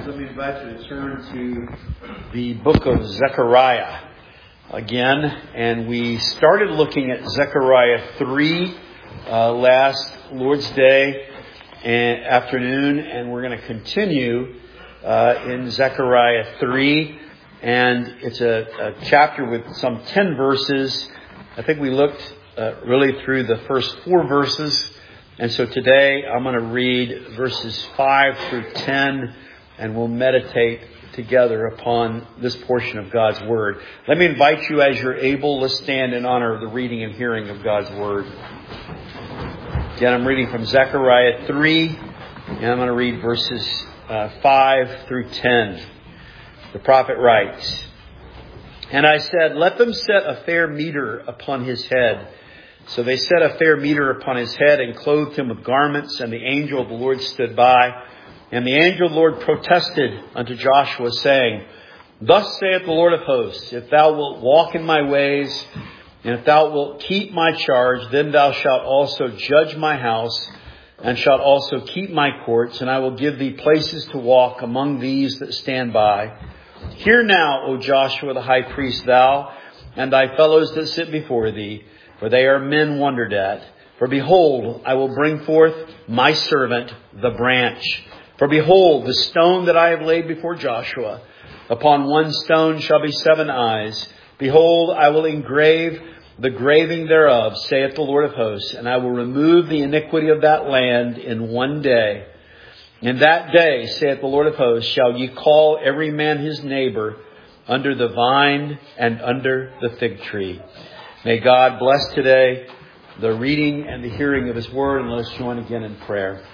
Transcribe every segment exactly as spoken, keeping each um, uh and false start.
Bibles, let me invite you to turn to the book of Zechariah again. And we started looking at Zechariah three uh, last Lord's Day and afternoon, and we're going to continue uh, in Zechariah three. And it's a, a chapter with some ten verses. I think we looked uh, really through the first four verses. And so today I'm going to read verses five through ten, and we'll meditate together upon this portion of God's Word. Let me invite you, as you're able, let's stand in honor of the reading and hearing of God's Word. Again, I'm reading from Zechariah three, and I'm going to read verses uh, five through ten. The prophet writes, "And I said, let them set a fair meter upon his head. So they set a fair meter upon his head and clothed him with garments, and the angel of the Lord stood by. And the angel of the Lord protested unto Joshua, saying, Thus saith the Lord of hosts, if thou wilt walk in my ways, and if thou wilt keep my charge, then thou shalt also judge my house, and shalt also keep my courts, and I will give thee places to walk among these that stand by. Hear now, O Joshua the high priest, thou, and thy fellows that sit before thee, for they are men wondered at. For behold, I will bring forth my servant, the branch. For behold, the stone that I have laid before Joshua. Upon one stone shall be seven eyes. Behold, I will engrave the graving thereof, saith the Lord of hosts, and I will remove the iniquity of that land in one day. In that day, saith the Lord of hosts, shall ye call every man his neighbor under the vine and under the fig tree." May God bless today the reading and the hearing of His Word, and let us join again in prayer.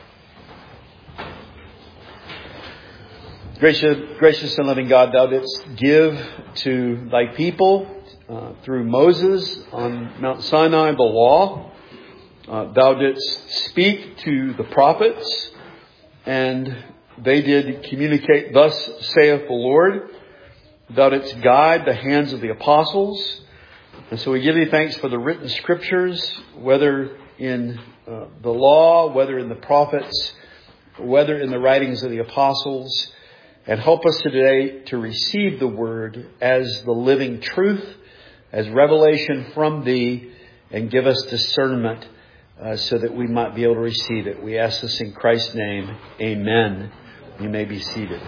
Gracious, gracious and loving God, Thou didst give to Thy people uh, through Moses on Mount Sinai the law. Uh, thou didst speak to the prophets, and they did communicate, Thus saith the Lord. Thou didst guide the hands of the apostles. And so we give Thee thanks for the written scriptures, whether in uh, the law, whether in the prophets, whether in the writings of the apostles. And help us today to receive the Word as the living truth, as revelation from Thee, and give us discernment uh, so that we might be able to receive it. We ask this in Christ's name. Amen. You may be seated.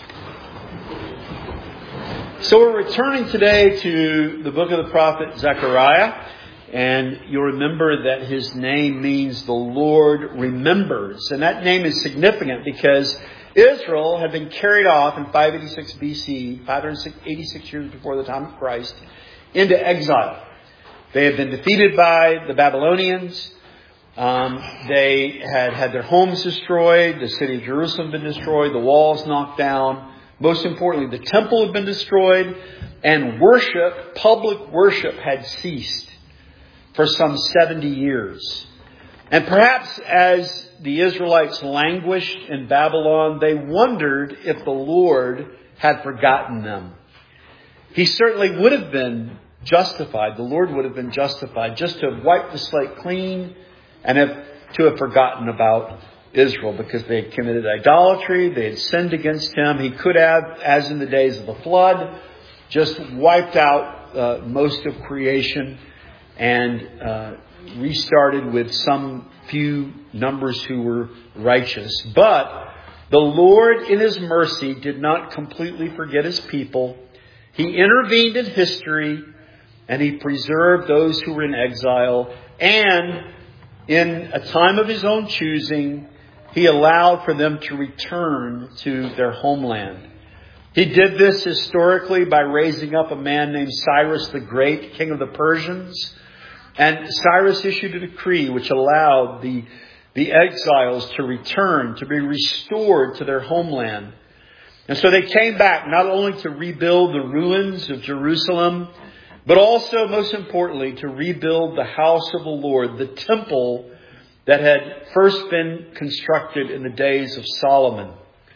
So we're returning today to the book of the prophet Zechariah. And you'll remember that his name means the Lord remembers. And that name is significant because Israel had been carried off in five eighty-six B C, five hundred eighty-six years before the time of Christ, into exile. They had been defeated by the Babylonians. Um, they had had their homes destroyed. The city of Jerusalem had been destroyed. The walls knocked down. Most importantly, the temple had been destroyed, and worship, public worship, had ceased for some seventy years. And perhaps as the Israelites languished in Babylon, they wondered if the Lord had forgotten them. He certainly would have been justified. The Lord would have been justified just to have wiped the slate clean and have, to have forgotten about Israel, because they had committed idolatry, they had sinned against Him. He could have, as in the days of the flood, just wiped out uh, most of creation and uh, restarted with some few numbers who were righteous. But the Lord, in His mercy, did not completely forget His people. He intervened in history, and He preserved those who were in exile. And in a time of His own choosing, He allowed for them to return to their homeland. He did this historically by raising up a man named Cyrus the Great, king of the Persians. And Cyrus issued a decree which allowed the, the exiles to return, to be restored to their homeland. And so they came back not only to rebuild the ruins of Jerusalem, but also, most importantly, to rebuild the house of the Lord, the temple that had first been constructed in the days of Solomon.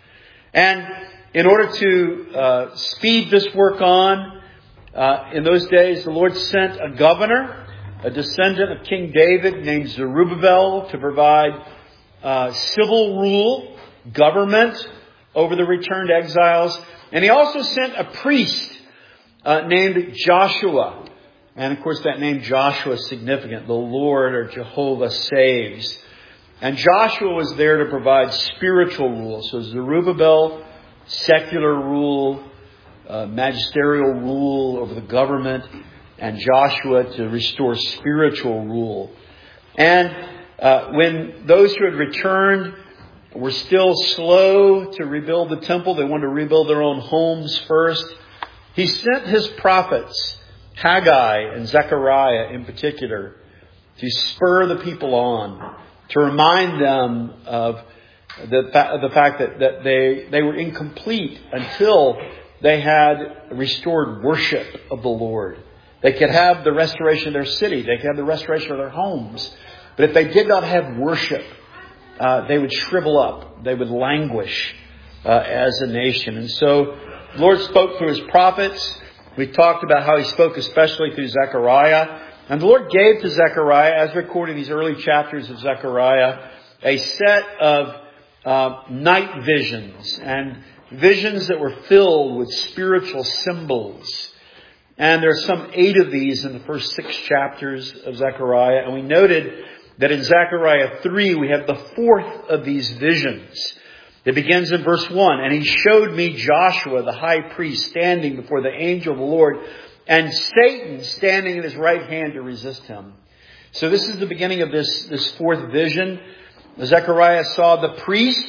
And in order to uh, speed this work on, uh, in those days, the Lord sent a governor, a descendant of King David named Zerubbabel, to provide uh, civil rule, government over the returned exiles. And he also sent a priest uh, named Joshua. And of course that name Joshua is significant. The Lord or Jehovah saves. And Joshua was there to provide spiritual rule. So Zerubbabel, secular rule, uh, magisterial rule over the government, and Joshua to restore spiritual rule. And uh, when those who had returned were still slow to rebuild the temple, they wanted to rebuild their own homes first, he sent his prophets, Haggai and Zechariah in particular, to spur the people on, to remind them of the, fa- of the fact that, that they, they were incomplete until they had restored worship of the Lord. They could have the restoration of their city. They could have the restoration of their homes. But if they did not have worship, uh, they would shrivel up. They would languish uh, as a nation. And so the Lord spoke through His prophets. We talked about how He spoke especially through Zechariah. And the Lord gave to Zechariah, as recorded in these early chapters of Zechariah, a set of uh, night visions and visions that were filled with spiritual symbols. And there are some eight of these in the first six chapters of Zechariah. And we noted that in Zechariah three, we have the fourth of these visions. It begins in verse one. And he showed me Joshua, the high priest, standing before the angel of the Lord, and Satan standing at his right hand to resist him. So this is the beginning of this, this fourth vision. Zechariah saw the priest,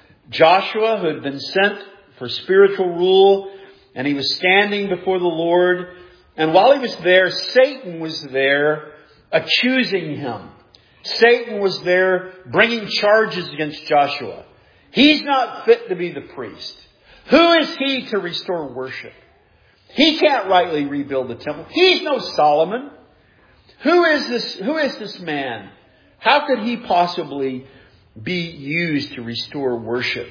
Joshua, who had been sent for spiritual rule, and he was standing before the Lord. And while he was there, Satan was there accusing him. Satan was there bringing charges against Joshua. He's not fit to be the priest. Who is he to restore worship? He can't rightly rebuild the temple. He's no Solomon. Who is this, who is this man? How could he possibly be used to restore worship?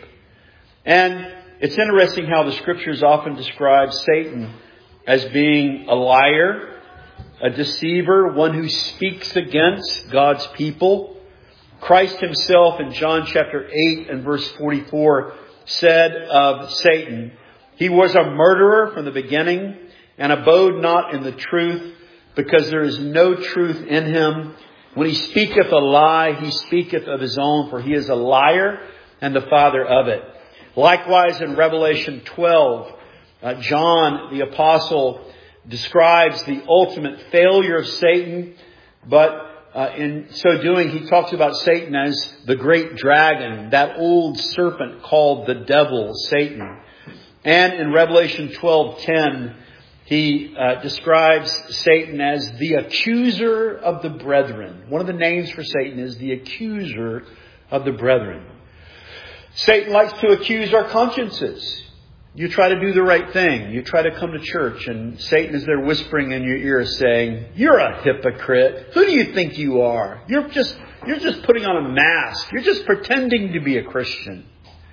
And it's interesting how the Scriptures often describe Satan as being a liar, a deceiver, one who speaks against God's people. Christ Himself in John chapter eight and verse forty-four said of Satan, "He was a murderer from the beginning and abode not in the truth, because there is no truth in him. When he speaketh a lie, he speaketh of his own, for he is a liar and the father of it." Likewise in Revelation twelve, uh, John the apostle describes the ultimate failure of Satan, but uh, in so doing he talks about Satan as the great dragon, that old serpent called the devil, Satan. And in Revelation twelve ten, he uh, describes Satan as the accuser of the brethren. One of the names for Satan is the accuser of the brethren. Satan likes to accuse our consciences. You try to do the right thing. You try to come to church, and Satan is there whispering in your ear saying, "You're a hypocrite. Who do you think you are? You're just, you're just putting on a mask. You're just pretending to be a Christian."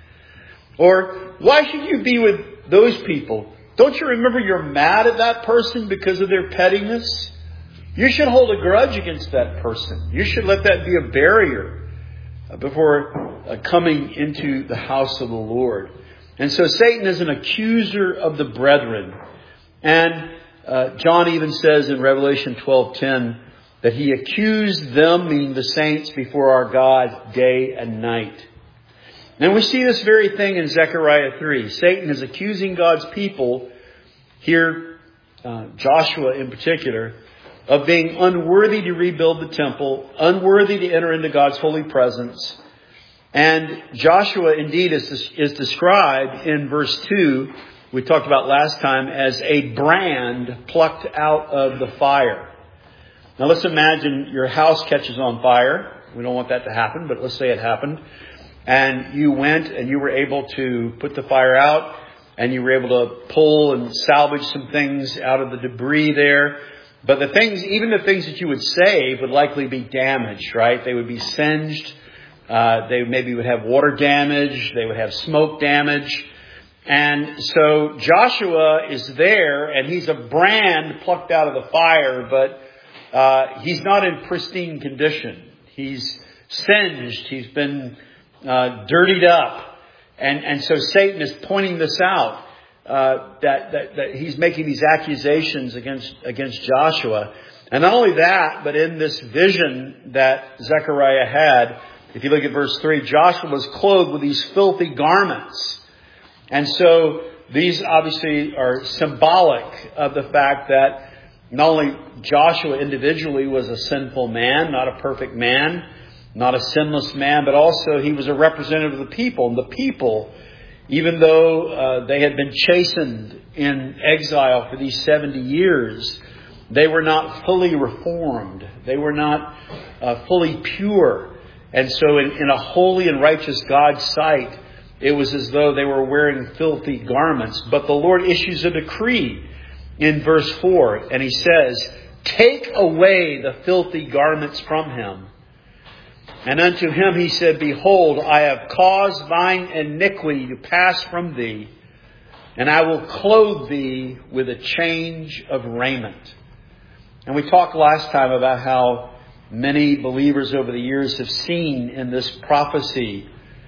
Or, "Why should you be with those people? Don't you remember you're mad at that person because of their pettiness? You should hold a grudge against that person. You should let that be a barrier before coming into the house of the Lord." And so Satan is an accuser of the brethren. And uh, John even says in Revelation twelve ten that he accused them, meaning the saints, before our God day and night. And we see this very thing in Zechariah three. Satan is accusing God's people, here uh, Joshua in particular, of being unworthy to rebuild the temple, unworthy to enter into God's holy presence. And Joshua indeed is, is described in verse two, we talked about last time, as a brand plucked out of the fire. Now let's imagine your house catches on fire. We don't want that to happen, but let's say it happened. And you went and you were able to put the fire out, and you were able to pull and salvage some things out of the debris there. But the things, even the things that you would save would likely be damaged, right? They would be singed. Uh, they maybe would have water damage. They would have smoke damage. And so Joshua is there, and he's a brand plucked out of the fire, but uh, he's not in pristine condition. He's singed. He's been uh, dirtied up. And, and so Satan is pointing this out, uh, that, that, that he's making these accusations against, against Joshua. And not only that, but in this vision that Zechariah had, if you look at verse three, Joshua was clothed with these filthy garments. And so these obviously are symbolic of the fact that not only Joshua individually was a sinful man, not a perfect man, not a sinless man, but also he was a representative of the people. And the people, even though uh, they had been chastened in exile for these seventy years, they were not fully reformed. They were not uh, fully pure. And so in, in a holy and righteous God's sight, it was as though they were wearing filthy garments. But the Lord issues a decree in verse four. And he says, take away the filthy garments from him. And unto him he said, behold, I have caused thine iniquity to pass from thee, and I will clothe thee with a change of raiment. And we talked last time about how many believers over the years have seen in this prophecy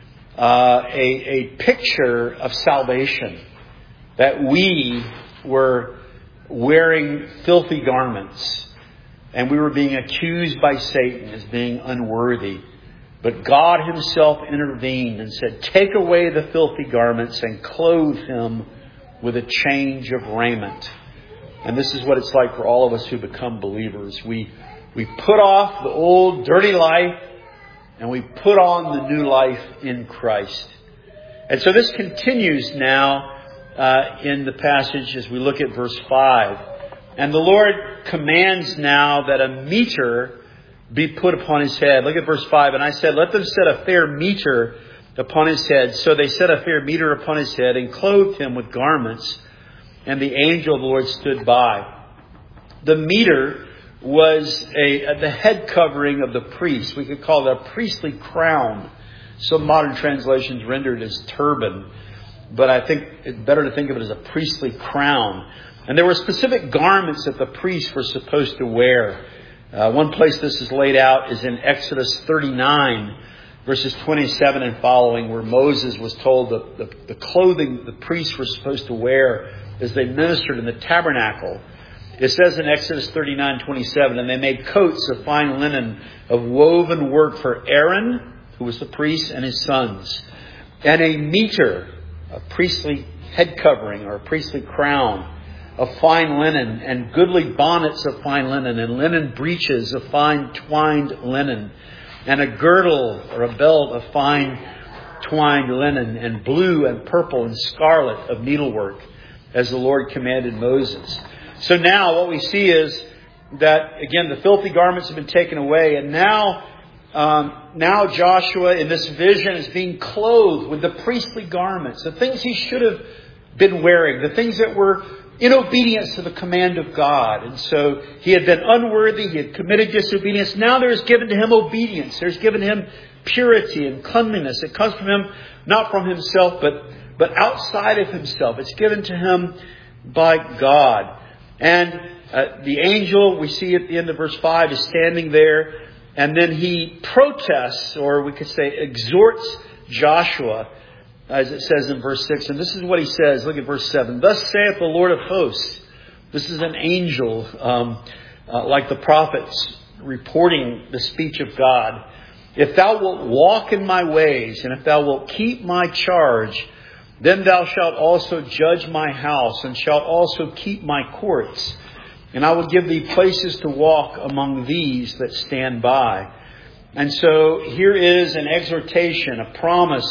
uh, a, a picture of salvation. That we were wearing filthy garments. And we were being accused by Satan as being unworthy. But God himself intervened and said, take away the filthy garments and clothe him with a change of raiment. And this is what it's like for all of us who become believers. We, we put off the old dirty life and we put on the new life in Christ. And so this continues now uh, in the passage as we look at verse five. And the Lord commands now that a meter be put upon his head. Look at verse five. And I said, let them set a fair meter upon his head. So they set a fair meter upon his head and clothed him with garments. And the angel of the Lord stood by. The meter was a, the head covering of the priest. We could call it a priestly crown. Some modern translations render it as turban. But I think it's better to think of it as a priestly crown. And there were specific garments that the priests were supposed to wear. Uh, one place this is laid out is in Exodus thirty-nine, verses twenty-seven and following, where Moses was told that the, the clothing the priests were supposed to wear as they ministered in the tabernacle. It says in Exodus thirty-nine twenty-seven, and they made coats of fine linen of woven work for Aaron, who was the priest, and his sons, and a mitre, a priestly head covering or a priestly crown of fine linen, and goodly bonnets of fine linen, and linen breeches of fine twined linen, and a girdle or a belt of fine twined linen, and blue and purple and scarlet of needlework, as the Lord commanded Moses. So now what we see is that, again, the filthy garments have been taken away, and now um, now Joshua in this vision is being clothed with the priestly garments, the things he should have been wearing, the things that were in obedience to the command of God. And so he had been unworthy. He had committed disobedience. Now there is given to him obedience. There's given him purity and cleanliness. It comes from him, not from himself, but, but outside of himself. It's given to him by God. And uh, the angel, we see at the end of verse five, is standing there. And then he protests, or we could say exhorts Joshua, as it says in verse six. And this is what he says. Look at verse seven. Thus saith the Lord of hosts. This is an angel, um, uh, like the prophets, reporting the speech of God. If thou wilt walk in my ways, and if thou wilt keep my charge, then thou shalt also judge my house, and shalt also keep my courts. And I will give thee places to walk among these that stand by. And so here is an exhortation, a promise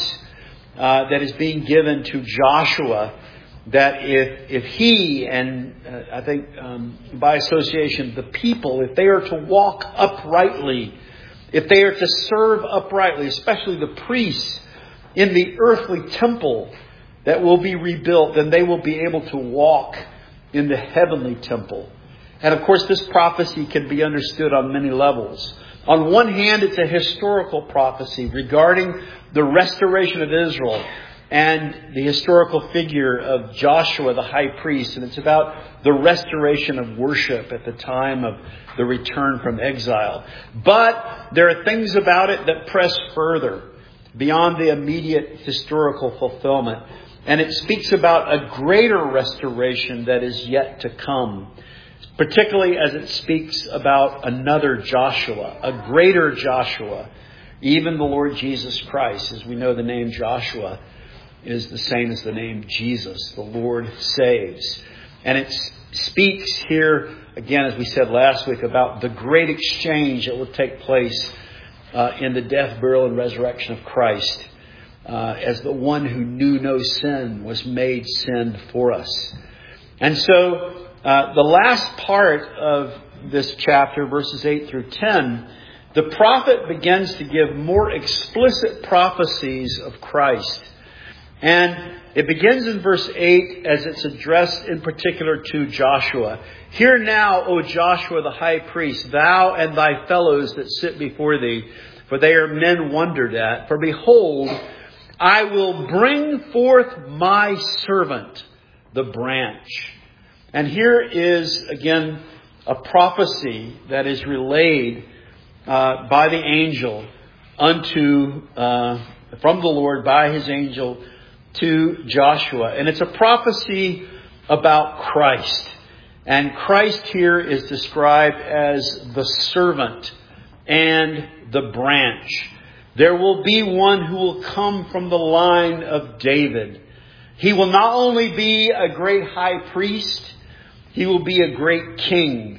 Uh, that is being given to Joshua, that if if he and uh, I think um, by association the people, if they are to walk uprightly, if they are to serve uprightly, especially the priests in the earthly temple that will be rebuilt, then they will be able to walk in the heavenly temple. And of course, this prophecy can be understood on many levels. On one hand, it's a historical prophecy regarding the restoration of Israel and the historical figure of Joshua, the high priest. And it's about the restoration of worship at the time of the return from exile. But there are things about it that press further. beyond the immediate historical fulfillment. And it speaks about a greater restoration that is yet to come, particularly as it speaks about another Joshua, a greater Joshua, even the Lord Jesus Christ. As we know, the name Joshua is the same as the name Jesus. The Lord saves. And it speaks here, again, as we said last week, about the great exchange that will take place uh, in the death, burial, and resurrection of Christ. Uh, as the one who knew no sin was made sin for us. And so uh, the last part of this chapter, verses eight through ten, the prophet begins to give more explicit prophecies of Christ. And it begins in verse eight as it's addressed in particular to Joshua. Hear now, O Joshua the high priest, thou and thy fellows that sit before thee, for they are men wondered at. For behold, I will bring forth my servant, the branch. And here is, again, a prophecy that is relayed uh, by the angel unto, uh, from the Lord by his angel to Joshua. And it's a prophecy about Christ. And Christ here is described as the servant and the branch. There will be one who will come from the line of David. He will not only be a great high priest, he will be a great king.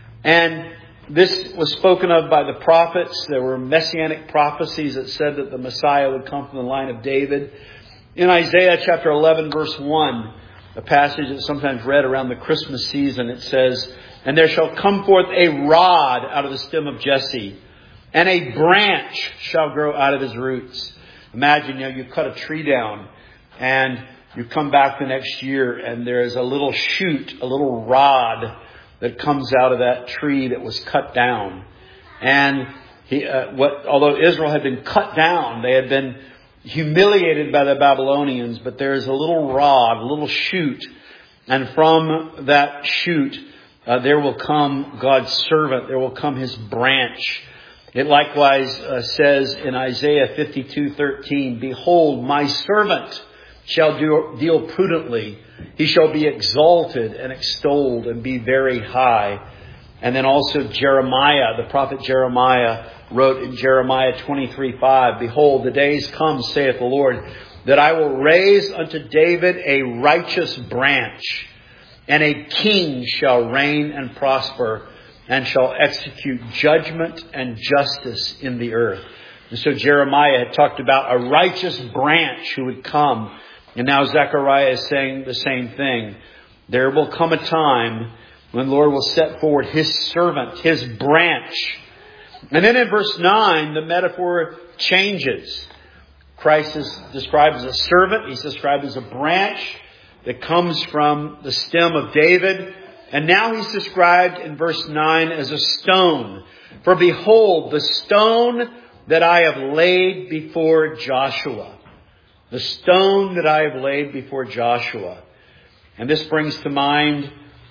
And this was spoken of by the prophets. There were messianic prophecies that said that the Messiah would come from the line of David. In Isaiah chapter eleven, verse one, a passage that's sometimes read around the Christmas season, it says, "And there shall come forth a rod out of the stem of Jesse, and a branch shall grow out of his roots." Imagine, you know, you cut a tree down and you come back the next year and there is a little shoot, a little rod that comes out of that tree that was cut down. And he, uh, what, although Israel had been cut down, they had been humiliated by the Babylonians, but there is a little rod, a little shoot. And from that shoot, uh, there will come God's servant. There will come his branch. It likewise uh, says in Isaiah fifty-two thirteen, "Behold, my servant shall do, deal prudently. He shall be exalted and extolled and be very high." And then also Jeremiah, the prophet Jeremiah, wrote in Jeremiah twenty-three five, "Behold, the days come, saith the Lord, that I will raise unto David a righteous branch, and a king shall reign and prosper, and shall execute judgment and justice in the earth." And so Jeremiah had talked about a righteous branch who would come. And now Zechariah is saying the same thing. There will come a time when the Lord will set forward his servant, his branch. And then in verse nine, the metaphor changes. Christ is described as a servant. He's described as a branch that comes from the stem of David. And now he's described in verse nine as a stone. "For behold, the stone that I have laid before Joshua." The stone that I have laid before Joshua. And this brings to mind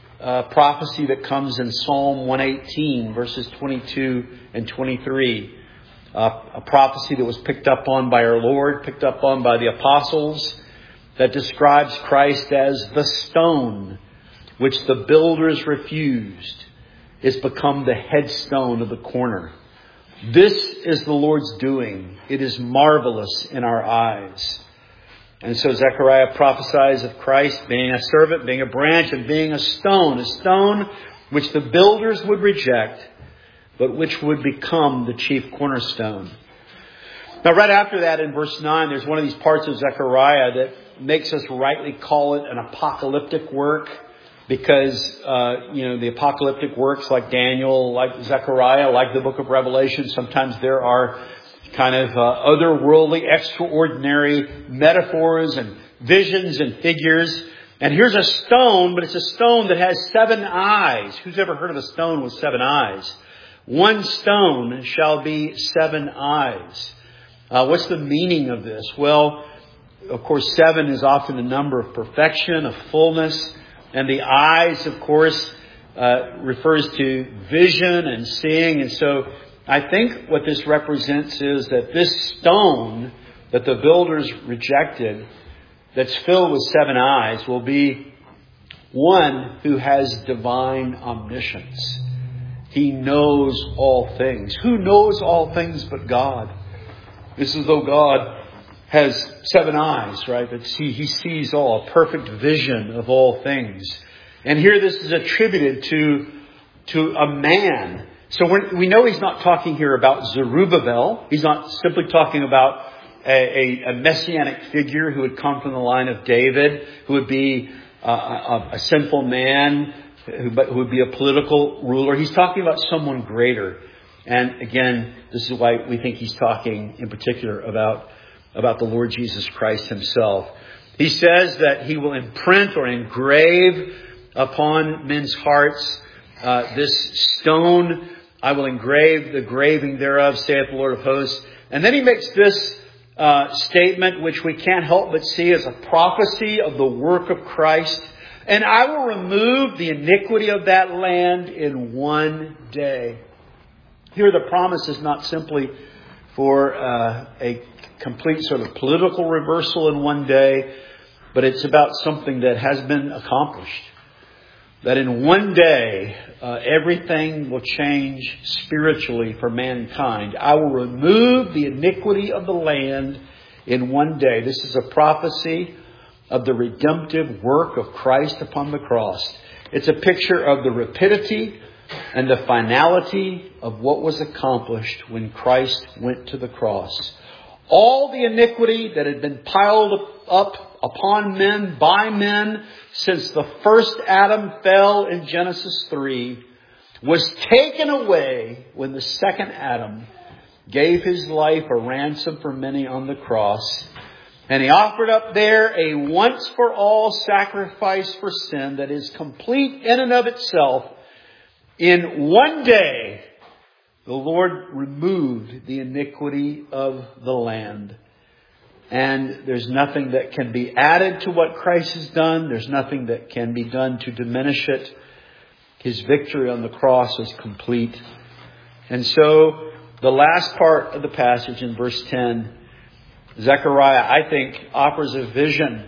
a prophecy that comes in Psalm one eighteen, verses twenty-two and twenty-three. Uh, a prophecy that was picked up on by our Lord, picked up on by the apostles, that describes Christ as the stone which the builders refused, is become the headstone of the corner. This is the Lord's doing. It is marvelous in our eyes. And so Zechariah prophesies of Christ being a servant, being a branch, and being a stone. A stone which the builders would reject, but which would become the chief cornerstone. Now, right after that, in verse nine, there's one of these parts of Zechariah that makes us rightly call it an apocalyptic work. Because, uh, you know, the apocalyptic works like Daniel, like Zechariah, like the book of Revelation, sometimes there are kind of uh, otherworldly, extraordinary metaphors and visions and figures. And here's a stone, but it's a stone that has seven eyes. Who's ever heard of a stone with seven eyes? One stone shall be seven eyes. Uh, what's the meaning of this? Well, of course, seven is often a number of perfection, of fullness. And the eyes, of course, uh, refers to vision and seeing. And so I think what this represents is that this stone that the builders rejected, that's filled with seven eyes, will be one who has divine omniscience. He knows all things. Who knows all things but God? It's as though God has seven eyes, right? But he, he sees all, a perfect vision of all things. And here this is attributed to, to a man. So we're, we know he's not talking here about Zerubbabel. He's not simply talking about a, a, a messianic figure who would come from the line of David, who would be a, a, a sinful man, who, who would be a political ruler. He's talking about someone greater. And again, this is why we think he's talking in particular about, about the Lord Jesus Christ himself. He says that he will imprint or engrave upon men's hearts uh, this stone. I will engrave the graving thereof, saith the Lord of hosts. And then he makes this uh, statement, which we can't help but see as a prophecy of the work of Christ. And I will remove the iniquity of that land in one day. Here the promise is not simply for uh, a complete sort of political reversal in one day, but it's about something that has been accomplished. That in one day, uh, everything will change spiritually for mankind. I will remove the iniquity of the land in one day. This is a prophecy of the redemptive work of Christ upon the cross. It's a picture of the rapidity and the finality of what was accomplished when Christ went to the cross. All the iniquity that had been piled up upon men, by men, since the first Adam fell in Genesis three, was taken away when the second Adam gave his life a ransom for many on the cross. And he offered up there a once for all sacrifice for sin that is complete in and of itself. In one day, the Lord removed the iniquity of the land. And there's nothing that can be added to what Christ has done. There's nothing that can be done to diminish it. His victory on the cross is complete. And so the last part of the passage in verse ten, Zechariah, I think, offers a vision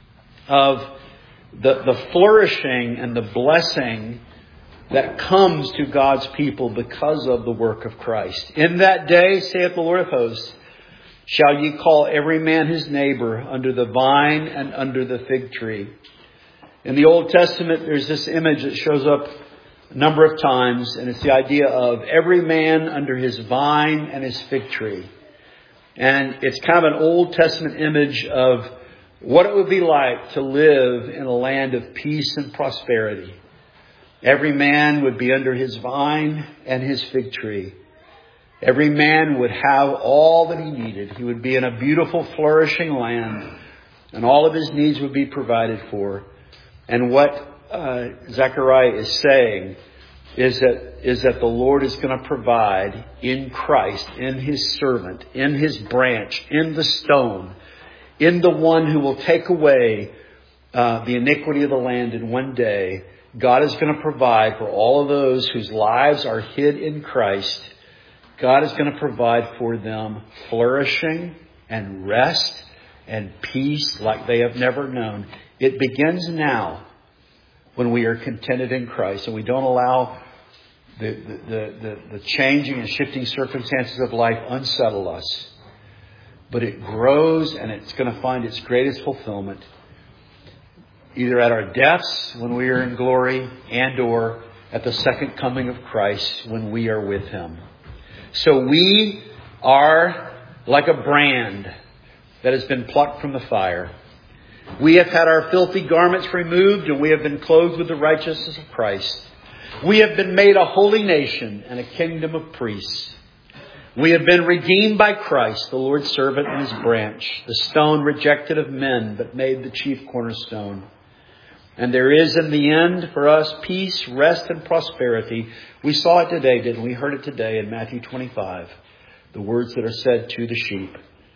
of the, the flourishing and the blessing that comes to God's people because of the work of Christ. In that day, saith the Lord of hosts, shall ye call every man his neighbor under the vine and under the fig tree. In the Old Testament, there's this image that shows up a number of times, and it's the idea of every man under his vine and his fig tree. And it's kind of an Old Testament image of what it would be like to live in a land of peace and prosperity. Every man would be under his vine and his fig tree. Every man would have all that he needed. He would be in a beautiful, flourishing land, and all of his needs would be provided for. And what uh, Zechariah is saying is that is that the Lord is going to provide in Christ, in his servant, in his branch, in the stone, in the one who will take away uh, the iniquity of the land in one day. God is going to provide for all of those whose lives are hid in Christ. God is going to provide for them flourishing and rest and peace like they have never known. It begins now when we are contented in Christ and we don't allow the, the, the, the changing and shifting circumstances of life unsettle us. But it grows and it's going to find its greatest fulfillment either at our deaths when we are in glory and or at the second coming of Christ when we are with him. So we are like a brand that has been plucked from the fire. We have had our filthy garments removed and we have been clothed with the righteousness of Christ. We have been made a holy nation and a kingdom of priests. We have been redeemed by Christ, the Lord's servant and his branch, the stone rejected of men, but made the chief cornerstone. And there is in the end for us peace, rest, and prosperity. We saw it today, didn't we? We heard it today in Matthew twenty-five. The words that are said to the sheep.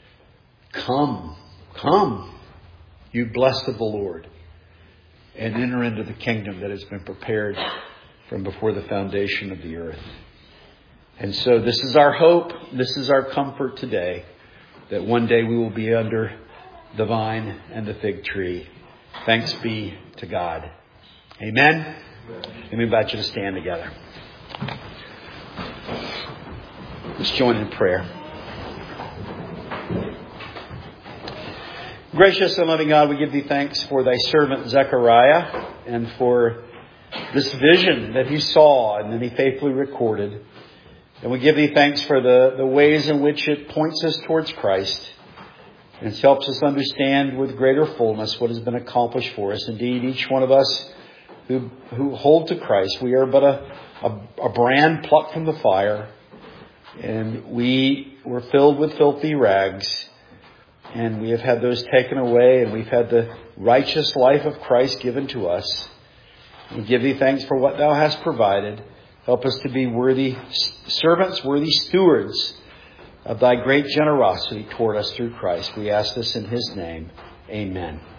Come, come, you blessed of the Lord, and enter into the kingdom that has been prepared from before the foundation of the earth. And so this is our hope. This is our comfort today. that one day we will be under the vine and the fig tree. Thanks be to God. Amen. Let me invite you to stand together. Let's join in prayer. Gracious and loving God, we give thee thanks for thy servant Zechariah and for this vision that he saw and then he faithfully recorded. And we give thee thanks for the, the ways in which it points us towards Christ and helps us understand with greater fullness what has been accomplished for us. Indeed, each one of us who, who hold to Christ, we are but a, a, a brand plucked from the fire. And we were filled with filthy rags. And we have had those taken away. And we've had the righteous life of Christ given to us. We give thee thanks for what thou hast provided. Help us to be worthy servants, worthy stewards of thy great generosity toward us through Christ. We ask this in his name. Amen.